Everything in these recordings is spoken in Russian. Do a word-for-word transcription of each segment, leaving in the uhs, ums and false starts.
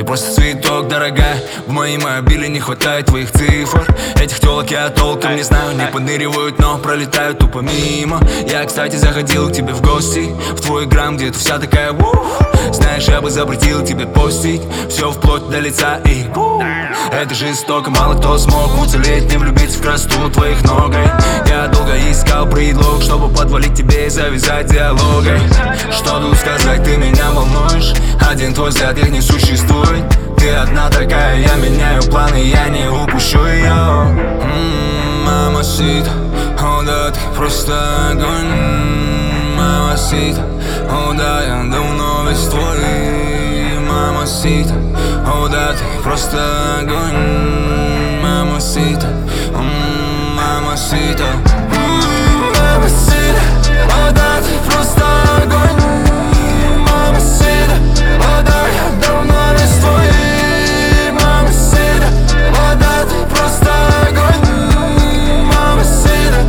просто цветок, дорогая. В моей мобиле не хватает твоих цифр. Этих телок я толком не знаю, не подныривают, но пролетают тупо мимо. Я, кстати, заходил к тебе в гости, в твой грамм, где ты вся такая уф. Знаешь, я бы запретил тебе постить все вплоть до лица и уф. Это жестоко, мало кто смог уцелеть, не влюбиться в красоту твоих ног. Я долго искал предлог, чтобы подвалить тебе и завязать диалогой. Что тут сказать, ты меня волнуешь. Один твой взгляд, их не существует. Ты одна такая, я меняю планы, я не упущу ее. Мамасита, о да, ты просто огонь. Мамасита, о да, я давно весь твой. Мамасита, о да, ты просто огонь. Мамасита, мамасита. Мамасита, о да, ты просто огонь. Мамасита, о да, я давно весь твой. Мамасита, о да, ты просто огонь. Мамасита,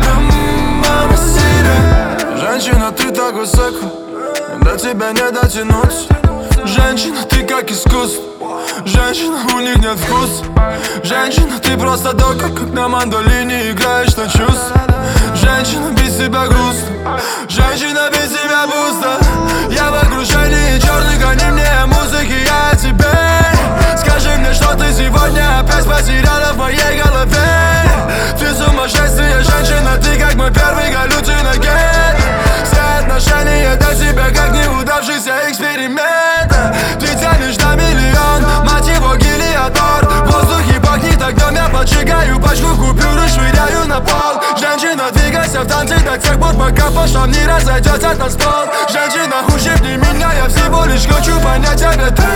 мамасита. Женщина, ты так высоко, до тебя не дотянуться. Женщина, ты как искусство. Женщина, у них нет вкуса. Женщина, ты просто дока, как на мандолине играешь на чувства. Женщина, без тебя грустно. Женщина, без тебя пусто. Я в окружении черных, они мне музыки, я о тебе. Скажи мне, что ты сегодня опять потеряла в моей голове. Ты сумасшествие, женщина, ты как мой первый галлюциноген. Все отношения до тебя как неудавшийся эксперимент. Ты тянешь на миллион, мать его гелиотор. В воздухе пахнет огнем, я поджигаю пачку купюр и швыряю на пол. Женщина, двигайся в танце до тех пор, пока по швам не разойдется танцпол. Женщина, ущипни меня, я всего лишь хочу понять тебя. Ты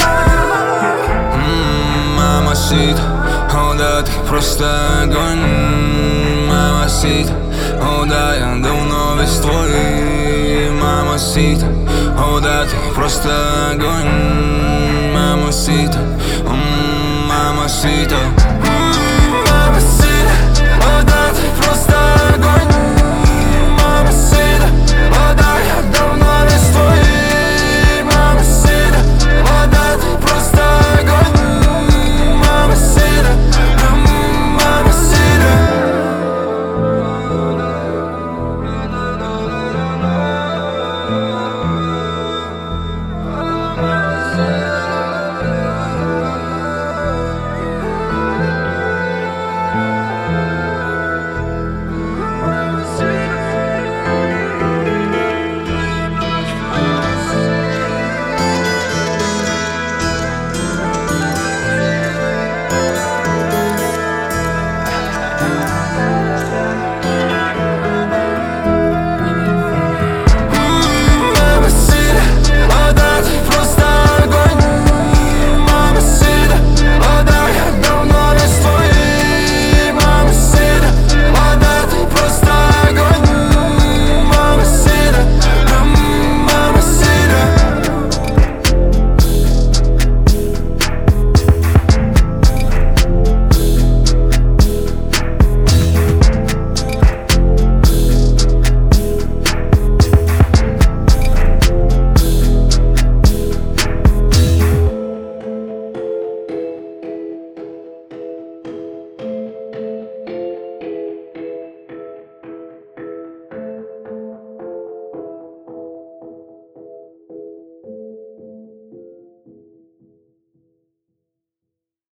Мамасита, о да, ты просто огонь. Мамасита, о да, я давно весь твой. Мамасита, о да, ты просто огонь. Мамасита, мамасита.